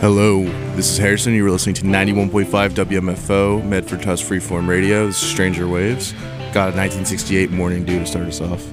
Hello, this is Harrison. You were listening to 91.5 WMFO, Medford Tuss Freeform Radio. This is Stranger Waves. Got a 1968 Morning Dew to start us off.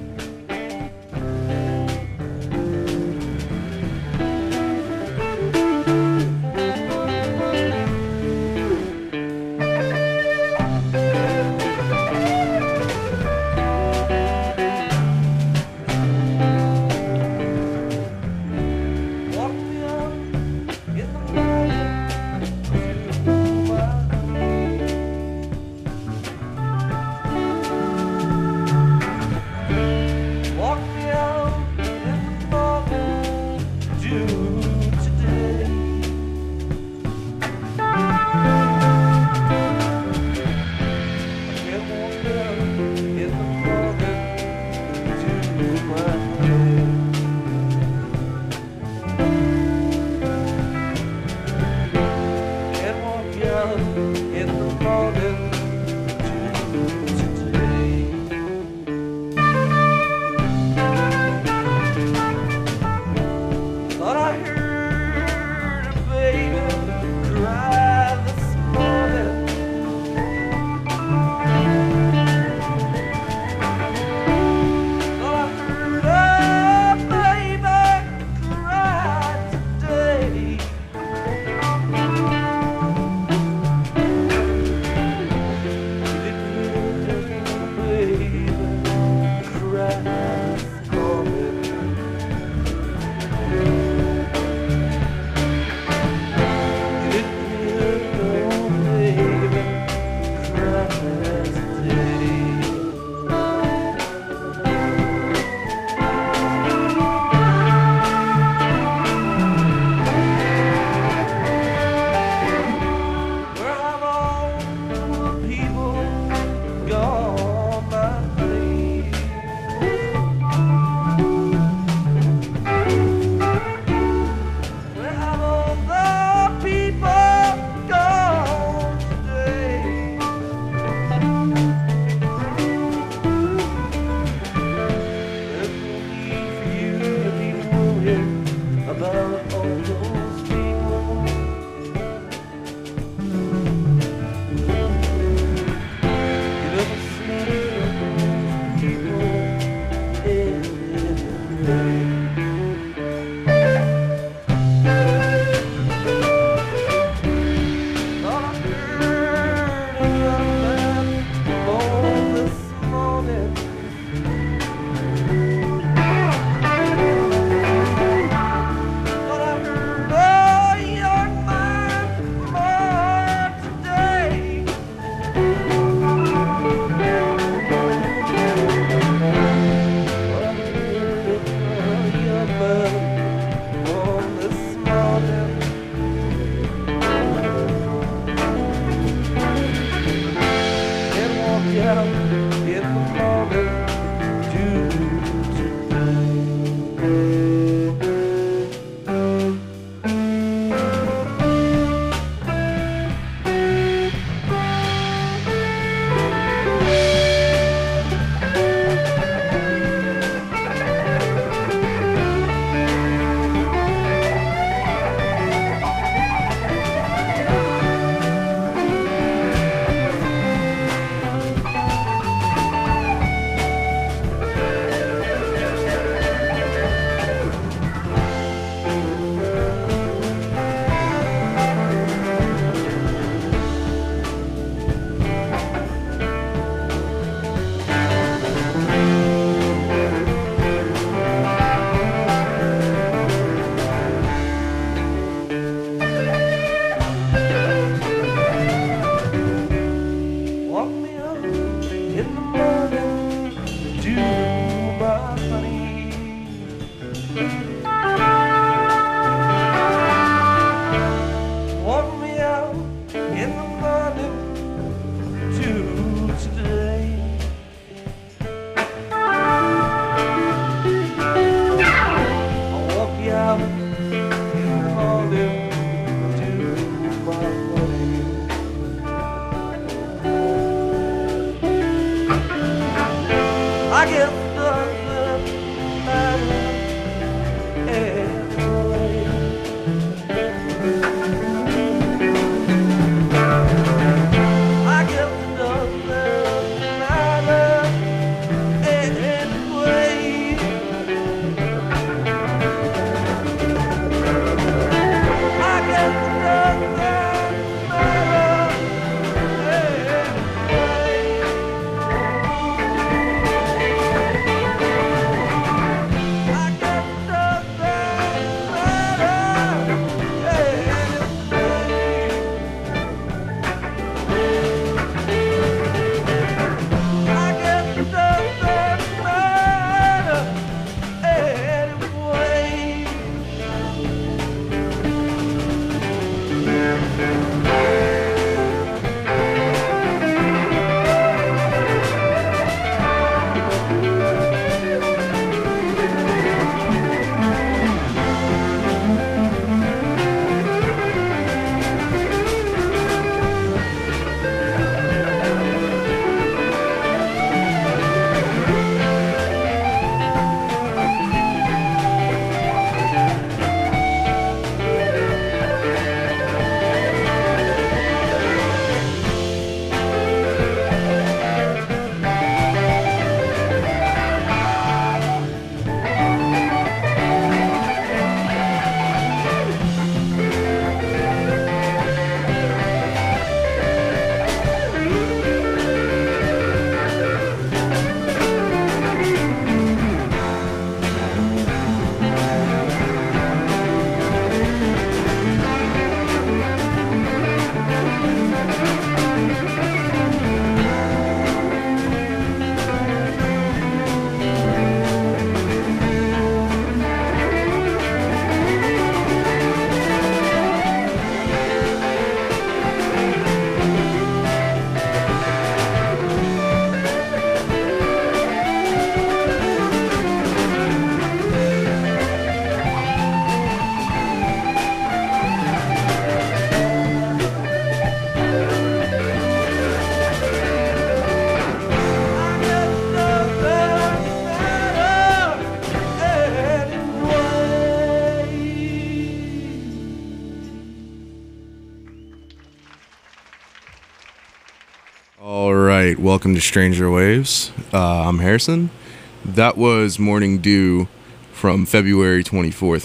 Welcome to Stranger Waves. I'm Harrison. That was Morning Dew from February 24th,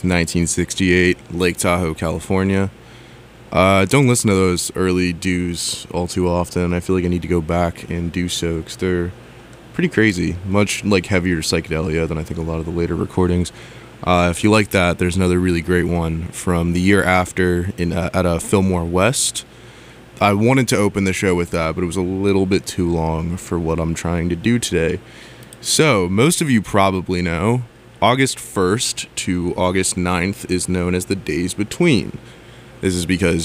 1968, Lake Tahoe, California. Don't listen to those early dews all too often. I feel like I need to go back and do so because they're pretty crazy, much like heavier psychedelia than I think a lot of the later recordings. If you like that, there's another really great one from the year after at a Fillmore West. I wanted to open the show with that, but it was a little bit too long for what I'm trying to do today. So, most of you probably know, August 1st to August 9th is known as the days between. This is because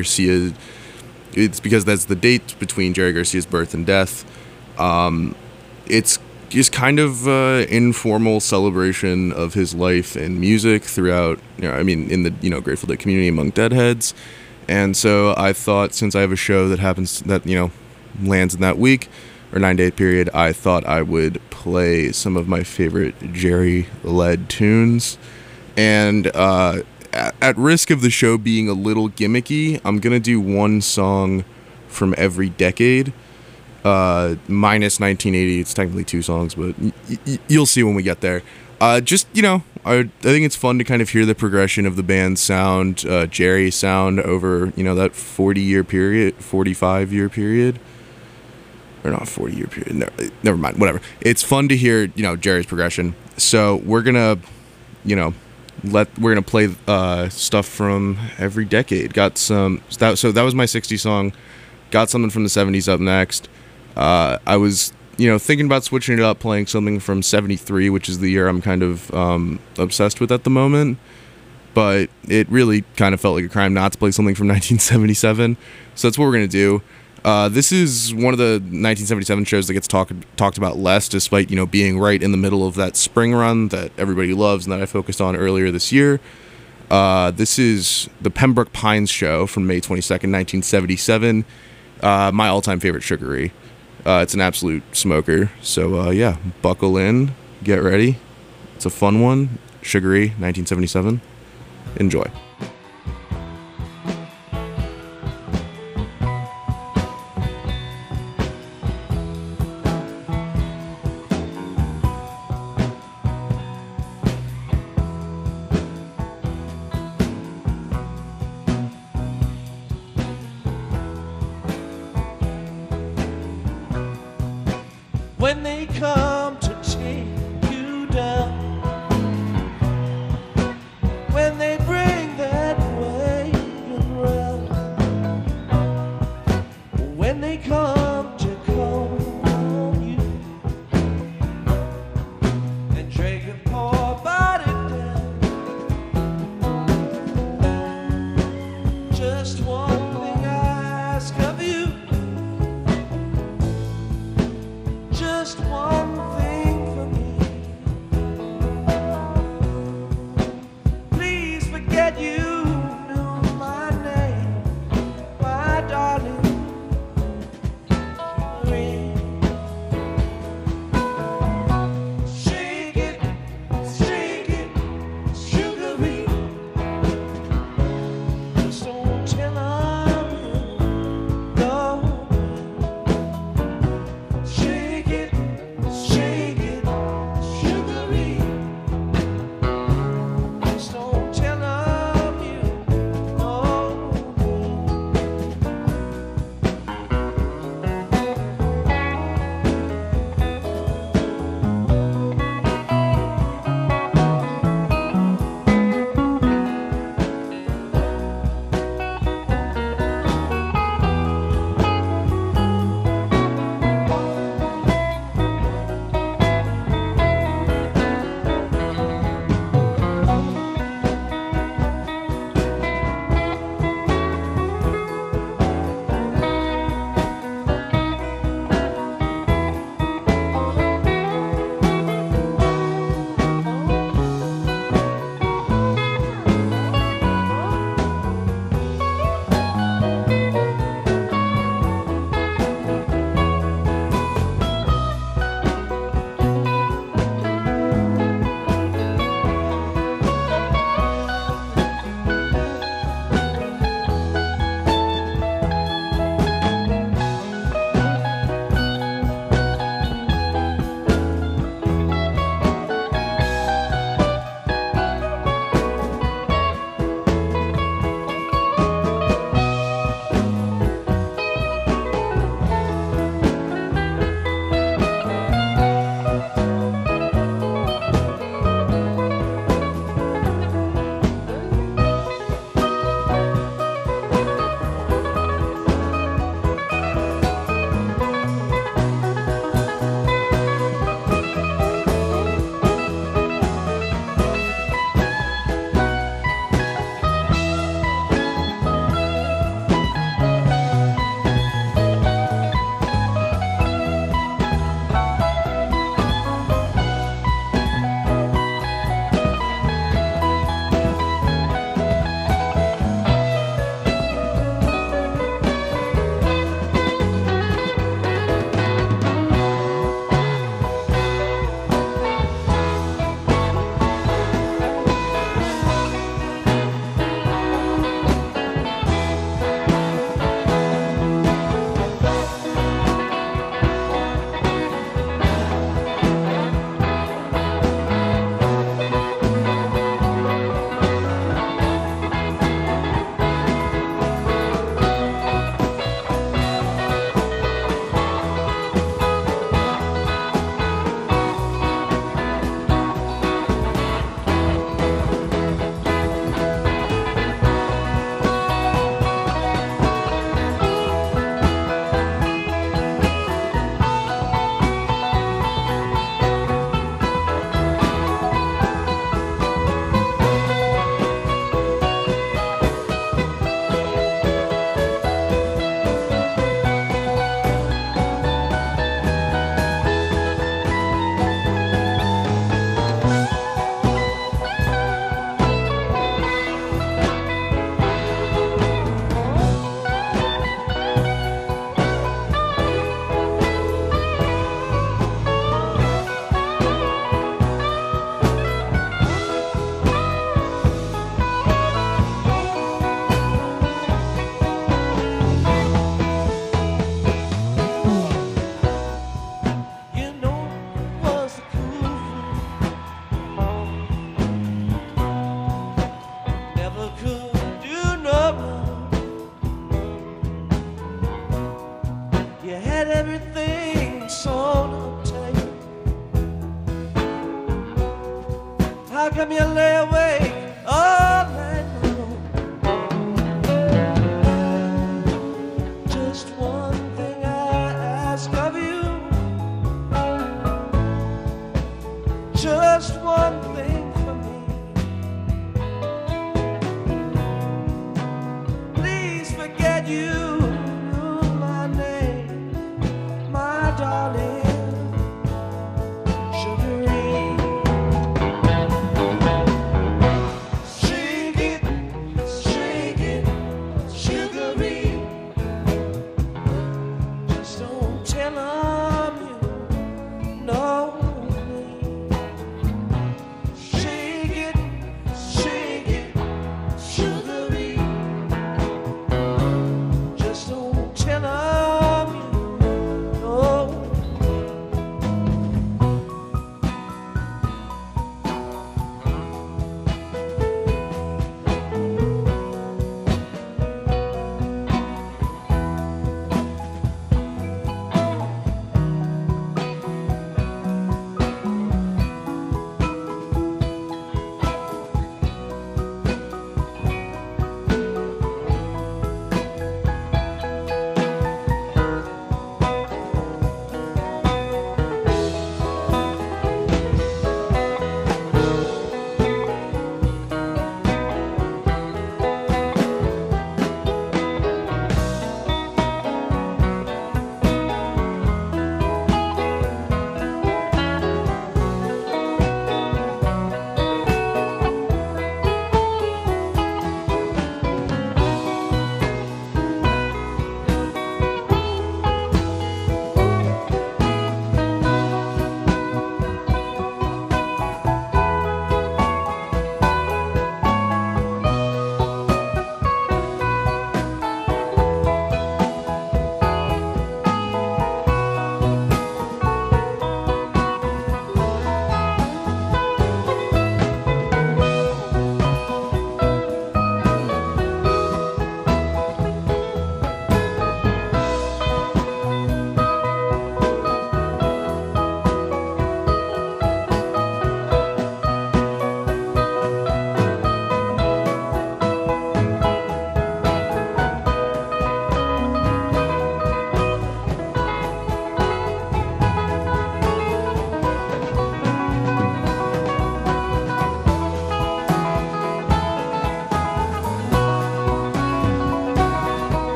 it's because that's the date between Jerry Garcia's birth and death. It's just kind of informal celebration of his life and music throughout, in the, Grateful Dead community among Deadheads. And so I thought, since I have a show that lands in that week, or 9-day period, I thought I would play some of my favorite Jerry-led tunes. And at risk of the show being a little gimmicky, I'm going to do one song from every decade, minus 1980. It's technically two songs, but you'll see when we get there. I think it's fun to kind of hear the progression of the band's sound, Jerry's sound over, that 45-year period. Or not 40-year period. No, never mind. Whatever. It's fun to hear, Jerry's progression. So we're gonna, play stuff from every decade. Got some. So that was my 60s song. Got something from the 70s up next. I was thinking about switching it up, playing something from 73, which is the year I'm kind of obsessed with at the moment. But it really kind of felt like a crime not to play something from 1977. So that's what we're going to do. This is one of the 1977 shows that gets talked about less, despite, being right in the middle of that spring run that everybody loves and that I focused on earlier this year. This is the Pembroke Pines show from May 22nd, 1977. My all-time favorite Sugar-E. It's an absolute smoker. So, buckle in, get ready. It's a fun one. Sugar-E, 1977. Enjoy. When they come to take you down, when they bring that wagon round, when they come to call on you and drag your poor body down, just one come you lay awake all night long. Just one thing I ask of you, just one thing for me. Please forget you, my name, my darling, Sugarine.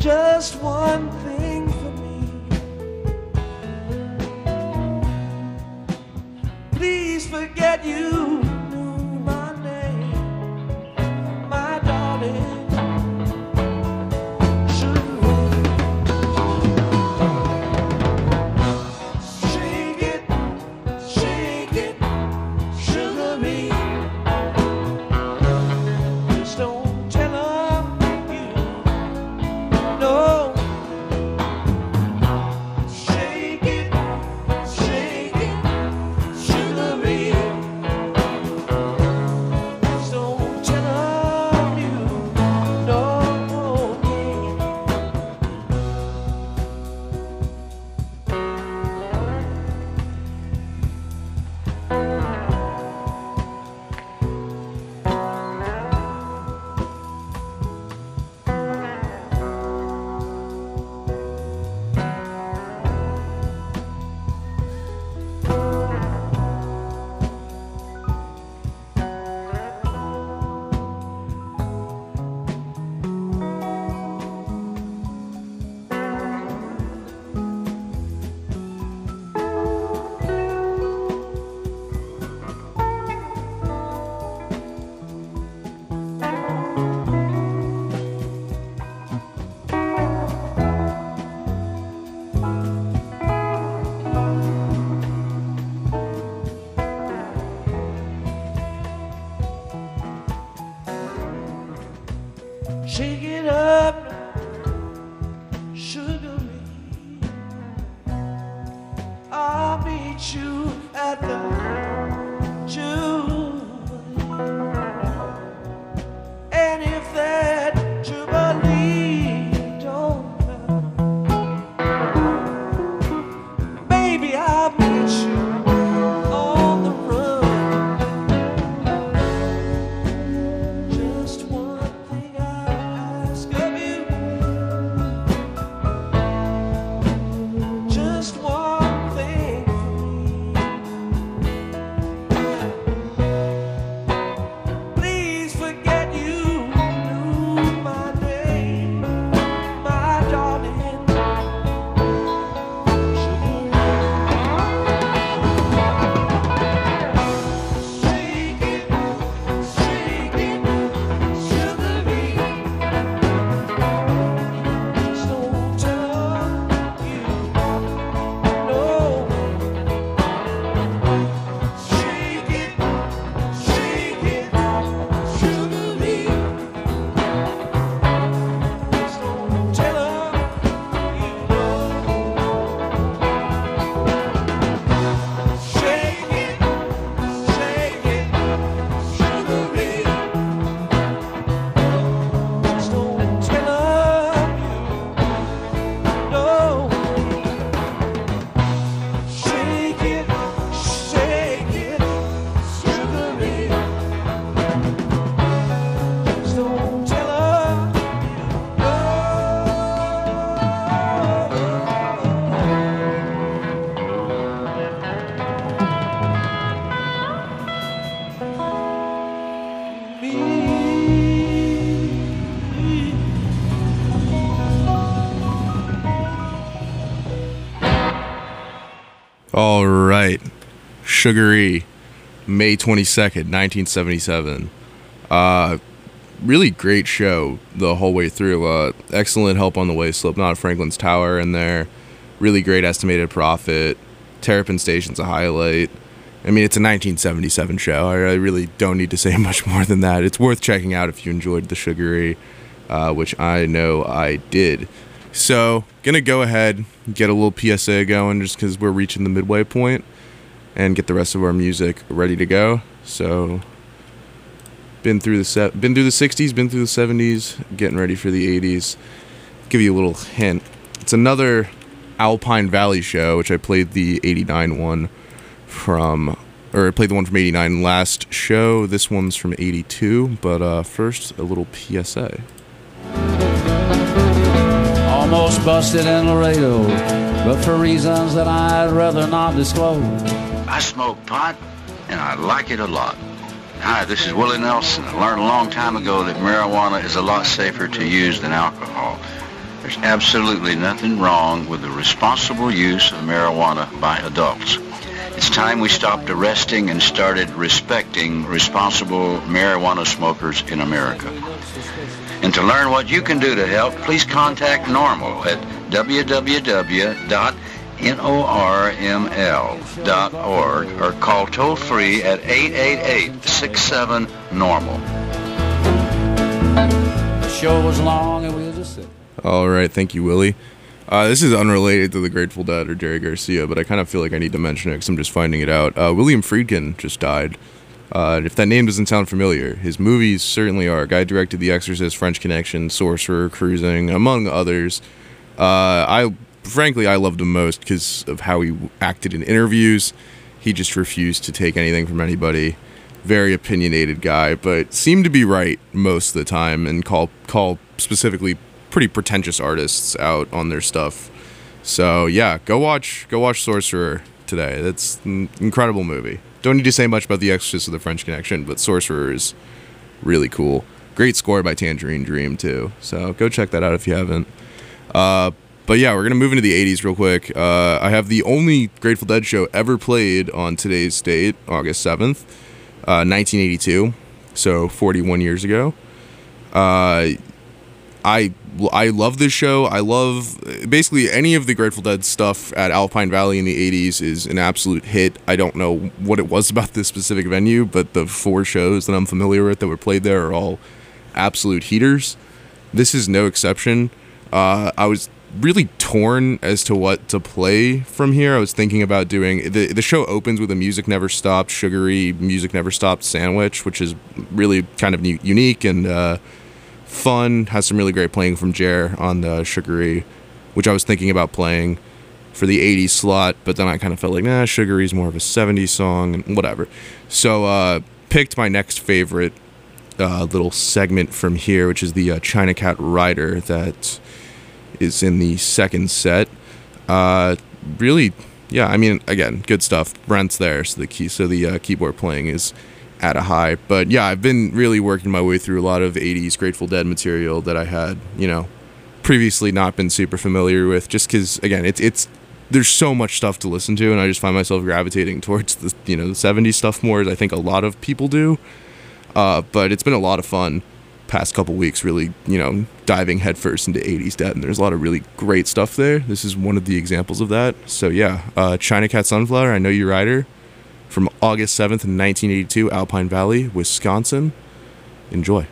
just one thing for me. Please forget you knew my name, my darling. Shake it, shake it, sugar me. Just don't tell her you know. Shake it, sugar me. Just don't tell her you know. Shake it up, sugar me. I'll meet you at the Jubilee. And if that Jubilee don't come, maybe I'll meet you on the run. Just one thing I ask of you, just one thing for me. Please forget you knew my name, my darling. Shake it, sugar me. Just don't tell you no. Shake it, sugar me. Just don't tell you no. Shake it, sugar me. Just don't tell you no. Shake it, sugar me. Just don't tell me. All right. Sugary, May 22nd, 1977. Really great show the whole way through. Excellent help on the way. Slipknot, Franklin's Tower in there. Really great estimated profit. Terrapin Station's a highlight. I mean, it's a 1977 show. I really don't need to say much more than that. It's worth checking out if you enjoyed the Sugary, which I know I did. So, gonna go ahead, get a little PSA going just because we're reaching the midway point, and get the rest of our music ready to go. So, been through the 60s, been through the 70s, getting ready for the 80s. Give you a little hint. It's another Alpine Valley show, which I played the 89 one from, or I played the one from 89 last show. This one's from 82, but first, a little PSA. Almost busted in Laredo, but for reasons that I'd rather not disclose. I smoke pot, and I like it a lot. Hi, this is Willie Nelson. I learned a long time ago that marijuana is a lot safer to use than alcohol. There's absolutely nothing wrong with the responsible use of marijuana by adults. It's time we stopped arresting and started respecting responsible marijuana smokers in America. And to learn what you can do to help, please contact NORML at www.norml.org or call toll-free at 888-67-NORMAL. The show was long and we were just sitting. All right, thank you, Willie. This is unrelated to the Grateful Dead or Jerry Garcia, but I kind of feel like I need to mention it because I'm just finding it out. William Friedkin just died. If that name doesn't sound familiar, his movies certainly are. Guy directed The Exorcist, French Connection, Sorcerer, Cruising, among others. Frankly, I loved him most because of how he acted in interviews. He just refused to take anything from anybody. Very opinionated guy, but seemed to be right most of the time and call specifically pretty pretentious artists out on their stuff. So yeah, go watch Sorcerer today. That's an incredible movie. Don't need to say much about The Exorcist or The French Connection, but Sorcerer is really cool. Great score by Tangerine Dream too. So go check that out if you haven't. But yeah, we're gonna move into the 80s real quick. I have the only Grateful Dead show ever played on today's date, August 7th, 1982. So 41 years ago. I love this show. I love basically any of the Grateful Dead stuff at Alpine Valley in the 80s is an absolute hit. I don't know what it was about this specific venue, but the 4 shows that I'm familiar with that were played there are all absolute heaters. This is no exception. I was really torn as to what to play from here. I was thinking about doing the show opens with a Music Never Stopped, sugary Music Never Stopped sandwich, which is really kind of unique and fun. Has some really great playing from Jer on the sugary, which I was thinking about playing for the 80s slot, but then I kind of felt like, nah, sugary's more of a 70s song and whatever. So picked my next favorite little segment from here, which is the China Cat Rider that is in the second set. Really, yeah, I mean, again, good stuff. Brent's there, so the keyboard playing is at a high. But yeah, I've been really working my way through a lot of 80s Grateful Dead material that I had, previously not been super familiar with, just because, again, it's there's so much stuff to listen to, and I just find myself gravitating towards the 70s stuff more, as I think a lot of people do. But it's been a lot of fun past couple weeks, really, diving headfirst into 80s Dead, and there's a lot of really great stuff there. This is one of the examples of that. So yeah, China Cat Sunflower, I Know You Rider, from August 7th in 1982, Alpine Valley, Wisconsin. Enjoy.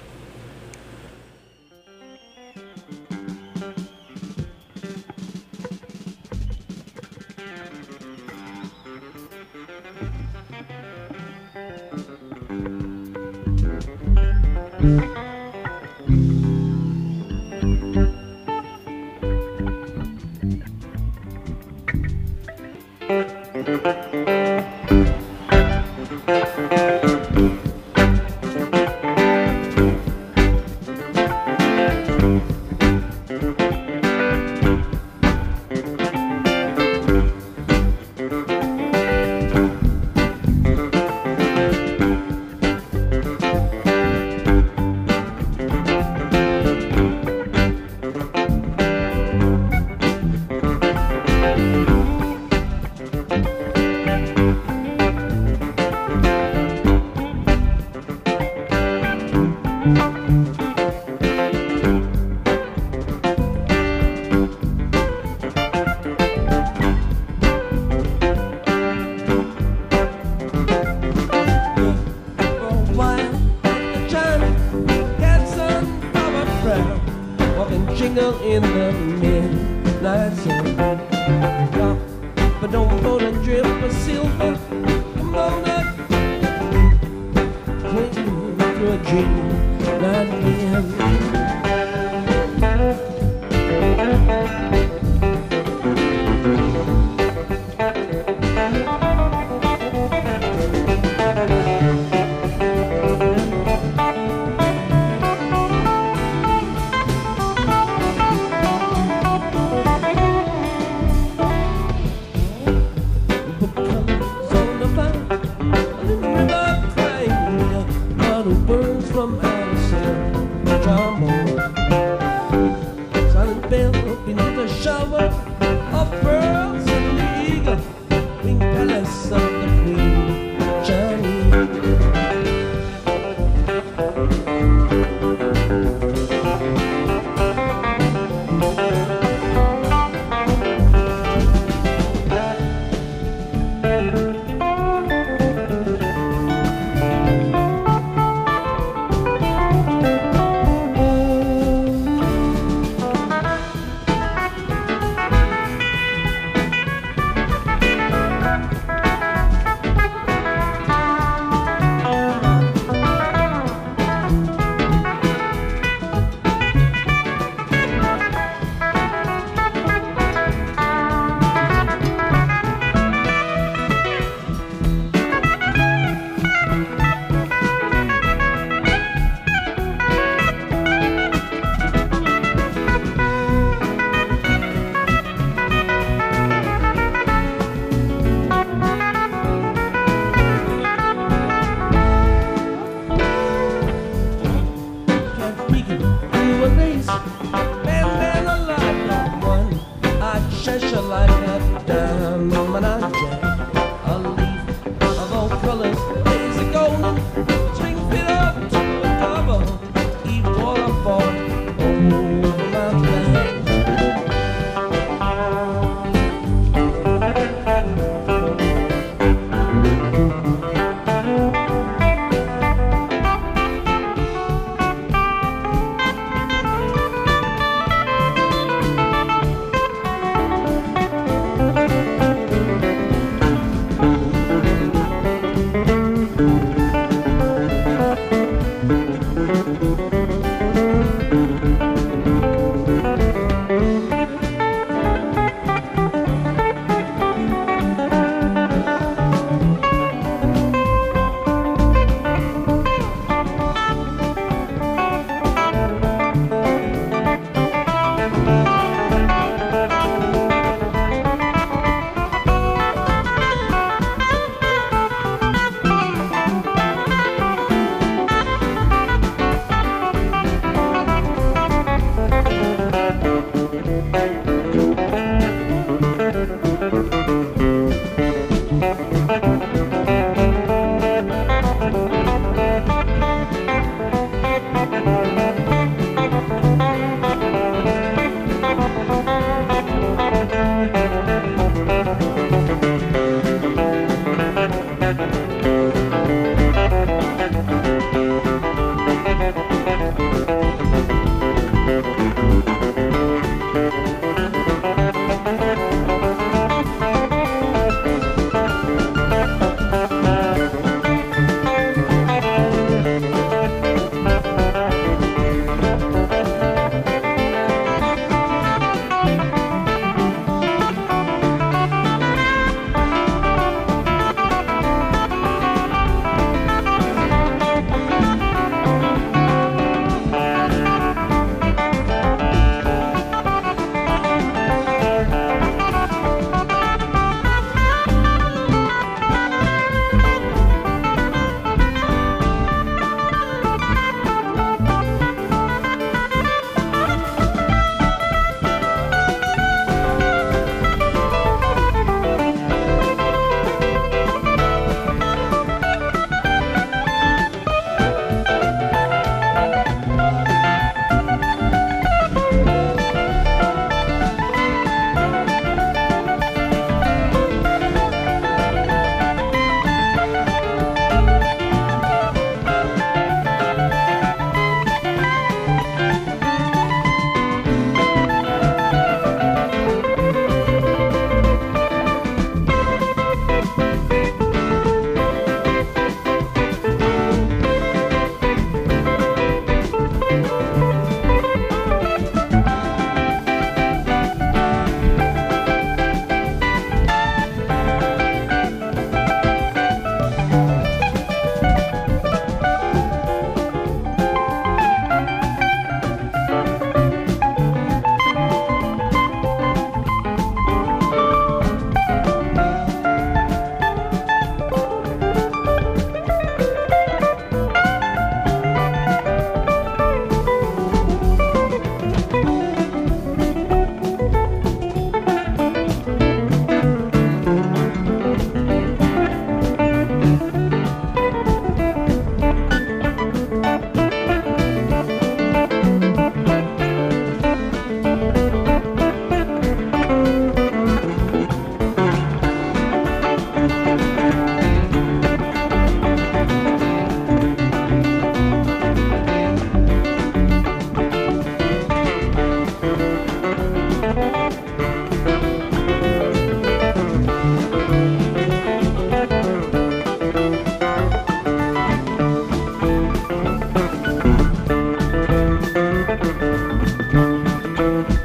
Burns from Addison, trombone. bell beneath a shower of pearls and the eagle winged palace of the Queen Johnny. Cheshire like a diamond I jack. A leaf of all colors, lays a golden string fit up to the cover. Eat waterfall over my back.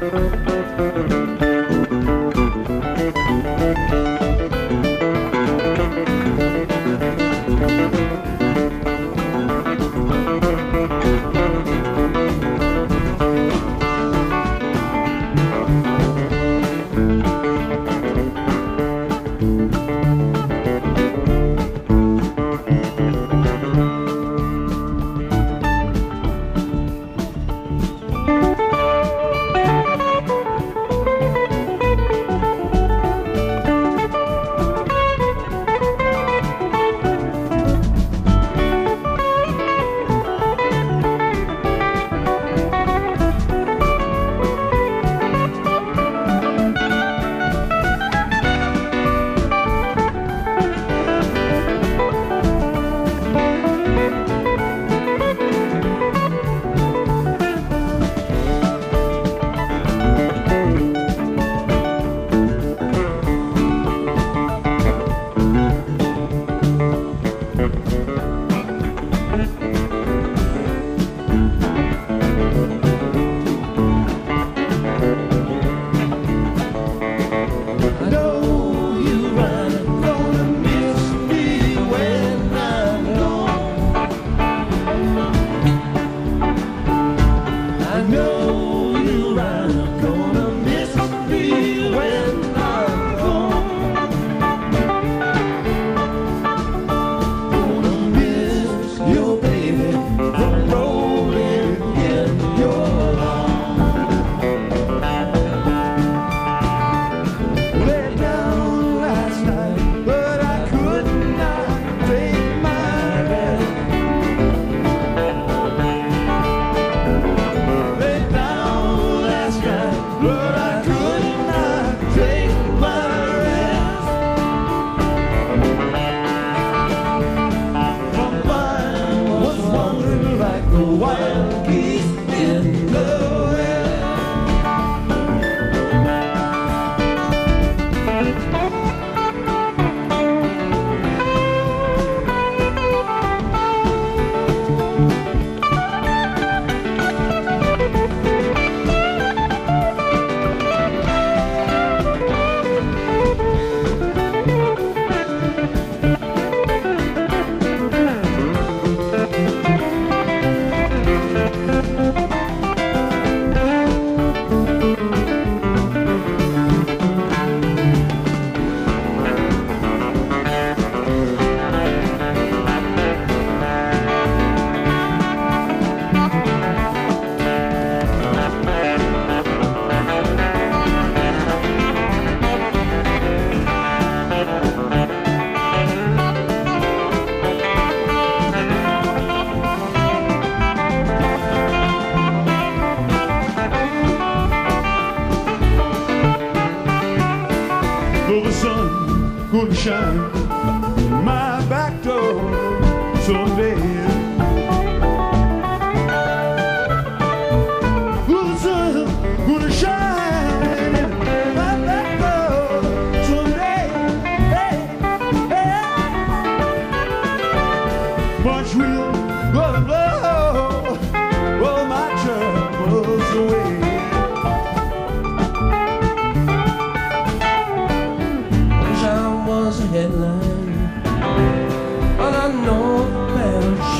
gonna shine my back door someday. Oh, the sun gonna shine in my back door someday. Hey, hey. March wind gonna blow all my troubles away. Headline, but I know the battle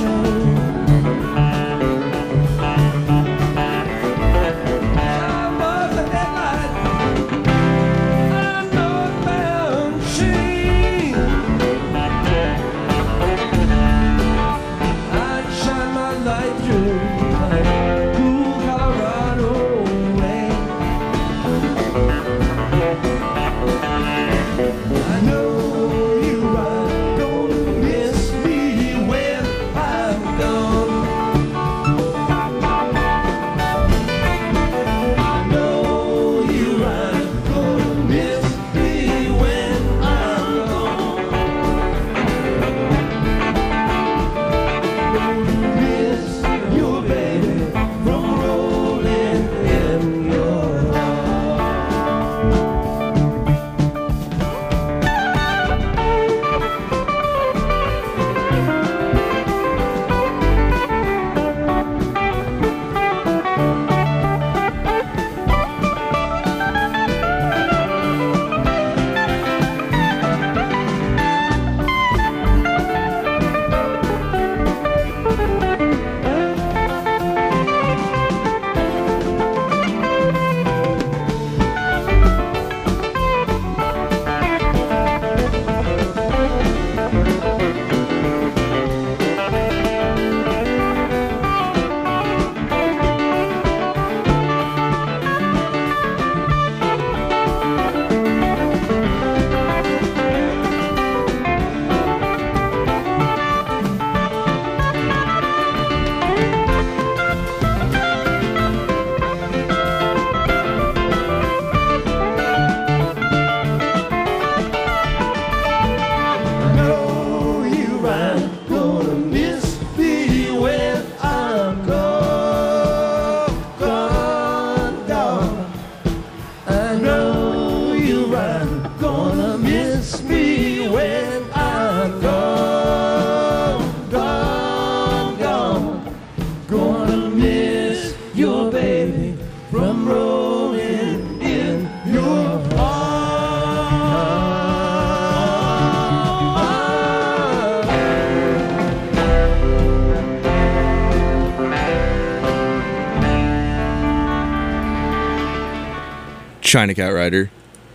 China Cat Rider,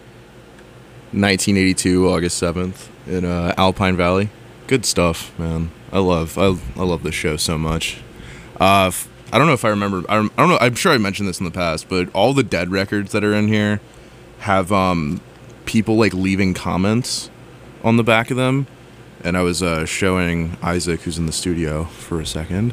1982, August 7th, in Alpine Valley. Good stuff, man. I love this show so much. I don't know if I remember. I don't know. I'm sure I mentioned this in the past, but all the Dead records that are in here have people like leaving comments on the back of them. And I was showing Isaac, who's in the studio, for a second.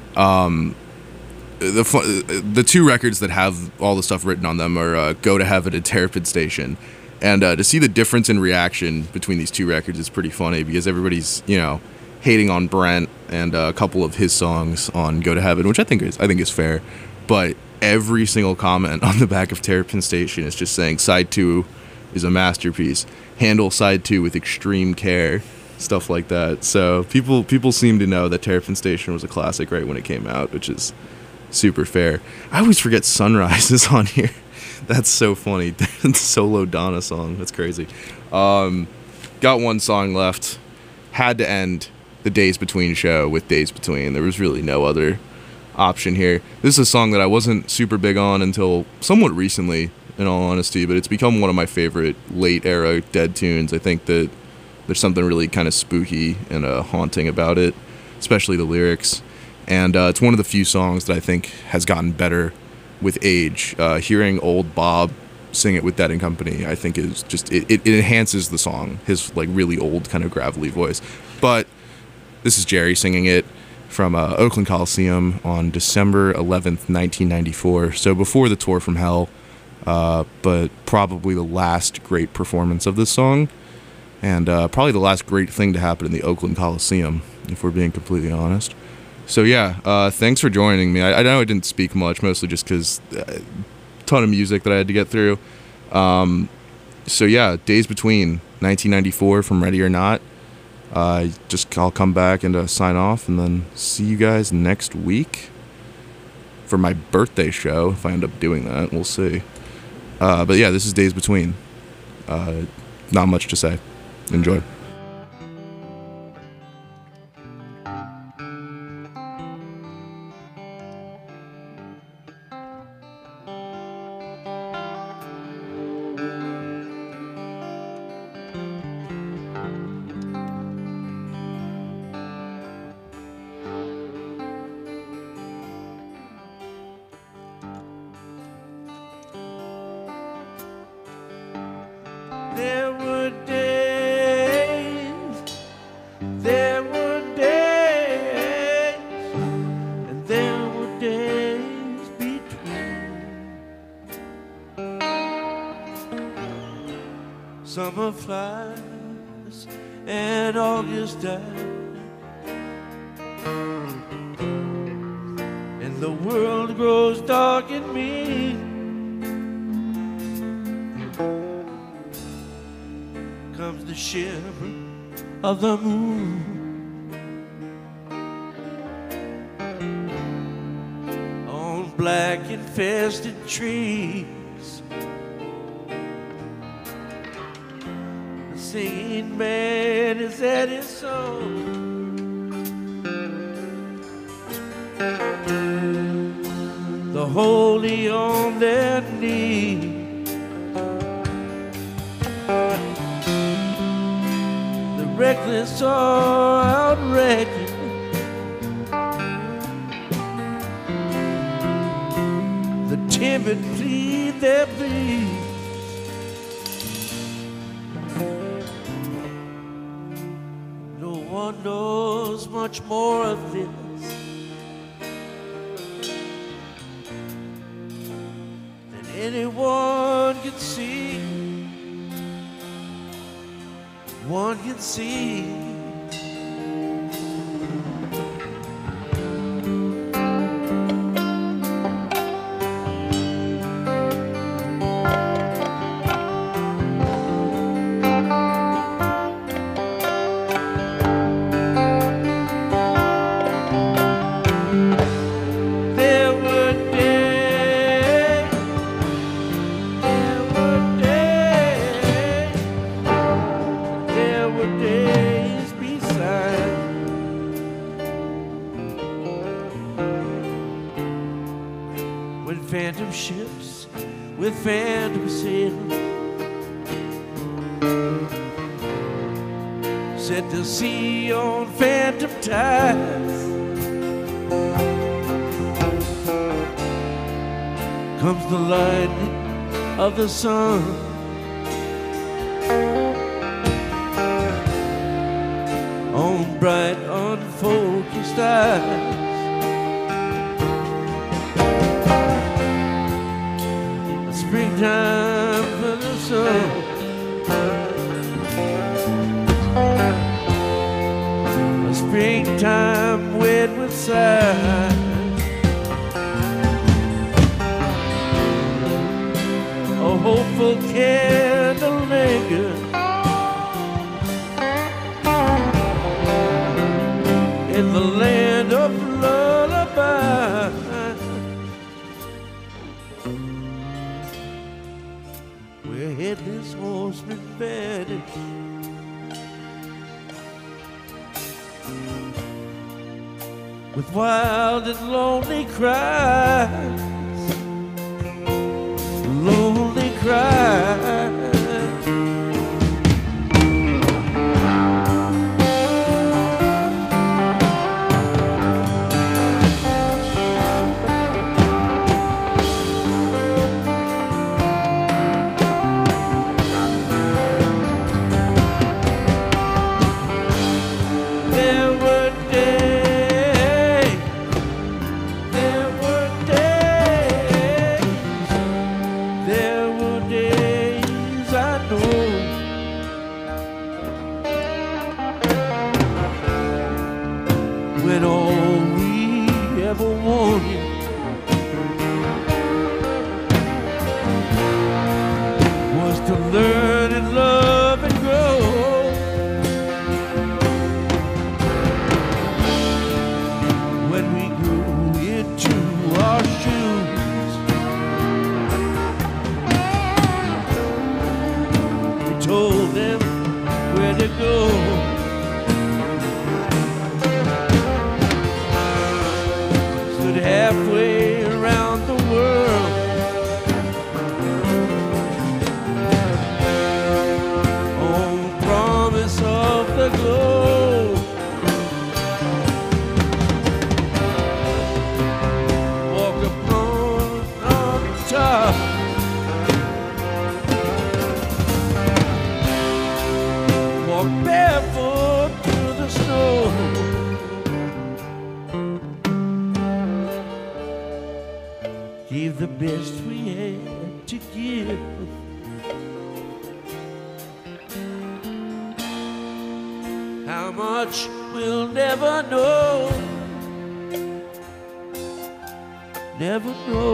The two records that have all the stuff written on them are Go to Heaven and Terrapin Station. And to see the difference in reaction between these two records is pretty funny, because everybody's, hating on Brent and a couple of his songs on Go to Heaven, which I think is fair. But every single comment on the back of Terrapin Station is just saying side 2 is a masterpiece. Handle side 2 with extreme care. Stuff like that. So people seem to know that Terrapin Station was a classic right when it came out, which is super fair. I always forget Sunrise is on here. That's so funny. Solo Donna song. That's crazy. Got one song left. Had to end the Days Between show with Days Between. There was really no other option here. This is a song that I wasn't super big on until somewhat recently, in all honesty, but it's become one of my favorite late era Dead tunes. I think that there's something really kind of spooky and haunting about it, especially the lyrics. And it's one of the few songs that I think has gotten better with age. Hearing old Bob sing it with Dead and Company, I think is just, it enhances the song, his like really old kind of gravelly voice. But this is Jerry singing it from Oakland Coliseum on December 11th, 1994. So before the tour from Hell, but probably the last great performance of this song. And probably the last great thing to happen in the Oakland Coliseum, if we're being completely honest. So yeah, thanks for joining me. I know I didn't speak much, mostly just because a ton of music that I had to get through. So yeah, Days Between, 1994 from Ready or Not. I'll come back and sign off, and then see you guys next week for my birthday show, if I end up doing that. We'll see. But yeah, this is Days Between. Not much to say. Enjoy. There were days, and there were days between. Summer flies and August died, and the world grows dark in me. Comes the shiver of the moon on black infested trees. The singing man is at his song. The holy on their knees. Reckless or outrageous, the timid plead their pleas. No one knows much more of this than anyone can see. One can see. Days phantom sail, set the sea on phantom tides. Comes the lightning of the sun, on bright unfocused eyes. Springtime for the sun, a springtime wet with sighs. A hopeful candle lingers in the land of lullaby. Where headless horsemen vanish, with wild and lonely cries, lonely cries. When all we ever wanted was to learn and love and grow. When we grew into our shoes, we told them where to go. Halfway around the world, on promise of the globe. Walk upon on top, walk barefoot through the snow. Gave the best we had to give. How much we'll never know, never know.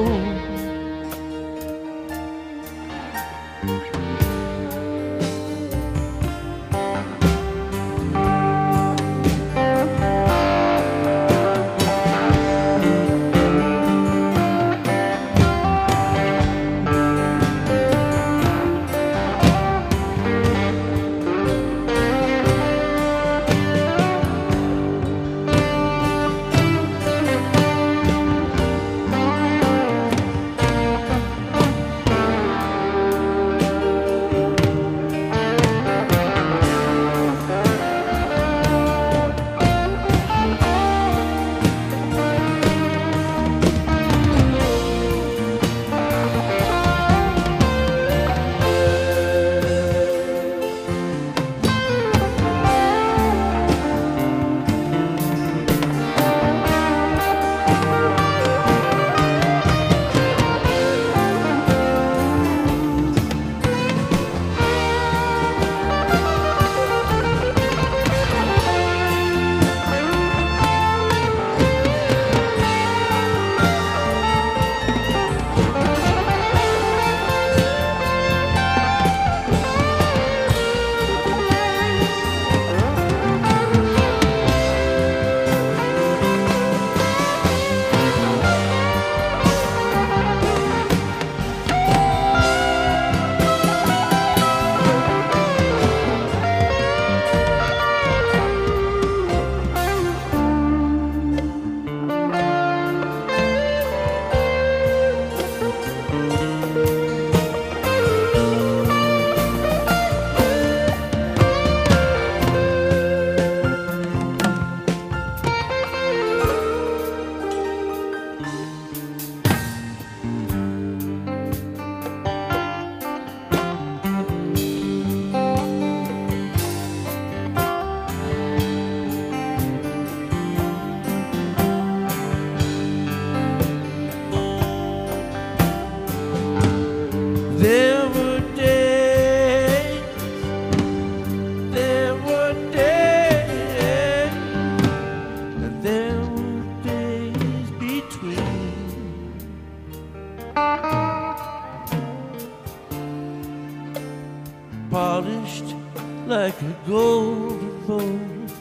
polished like a golden bowl.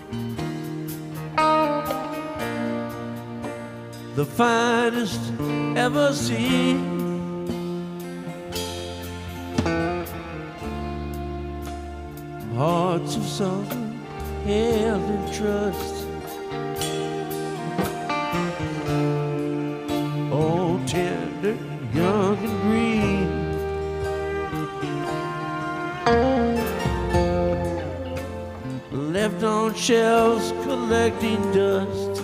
The finest ever seen. Hearts of song held in trust. Oh, tender, young and green. Left on shelves collecting dust.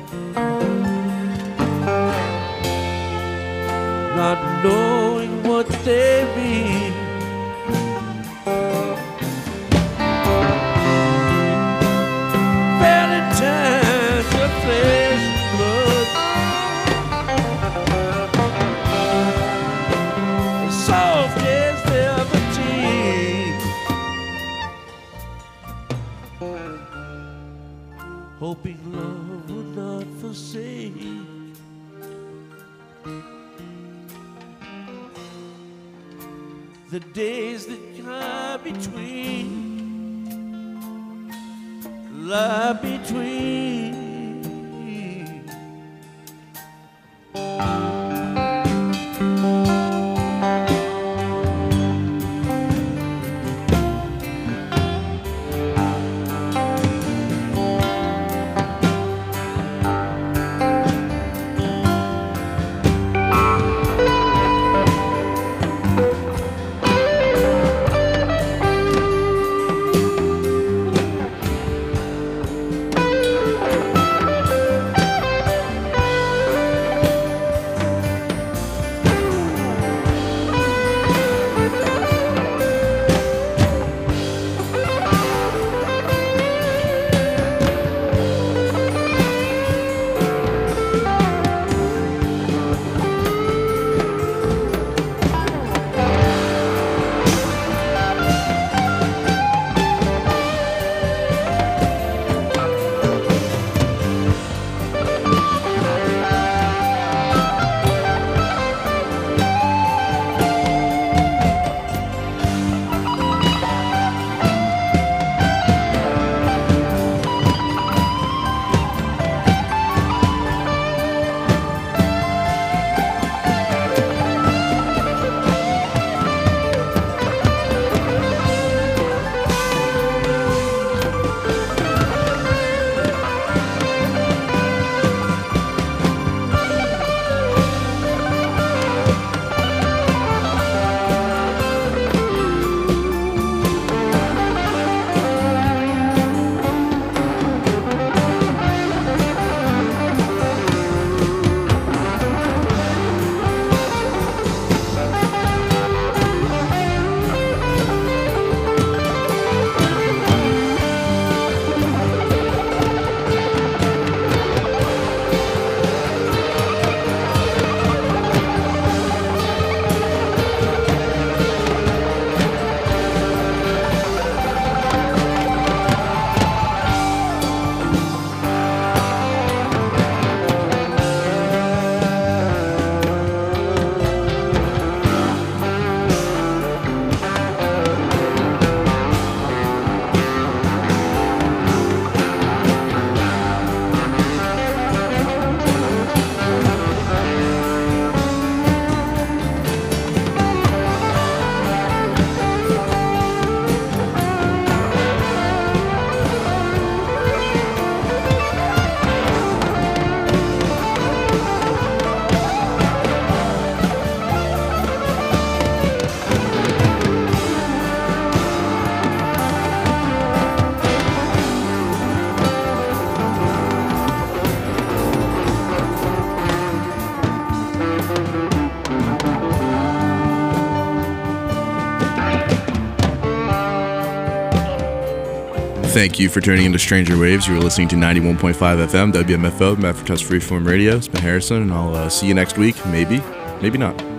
Not knowing what they mean. Valentine's of flesh and blood, as soft as velveteen. Hoping love would not forsake. The days that lie between, lie between. Thank you for tuning into Stranger Waves. You were listening to 91.5 FM, WMFO, Medford Freeform Radio. It's been Harrison, and I'll see you next week. Maybe, maybe not.